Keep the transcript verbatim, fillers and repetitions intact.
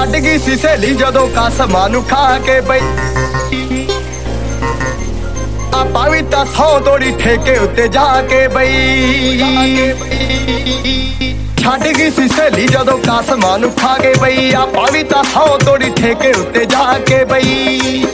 ਛੱਡ ਗਈ ਸੀ ਸਹੇਲੀ ਜਦੋਂ ਕਸਮਾਂ ਨੂੰ ਖਾ ਕੇ ਬਈ ਆਪਾਂ ਵੀ ਤਾਂ ਸੌ ਤੋੜੀ ਠੇਕੇ ਉੱਤੇ ਜਾ ਕੇ ਬਈ ਛੱਡ ਗਈ ਸੀ ਸਹੇਲੀ ਜਦੋਂ ਕਸਮਾਂ ਨੂੰ ਖਾ ਕੇ ਬਈ ਆਪਾਂ ਵੀ ਤਾਂ ਸੌ ਤੋੜੀ ਠੇਕੇ ਉੱਤੇ ਜਾ ਕੇ ਬਈ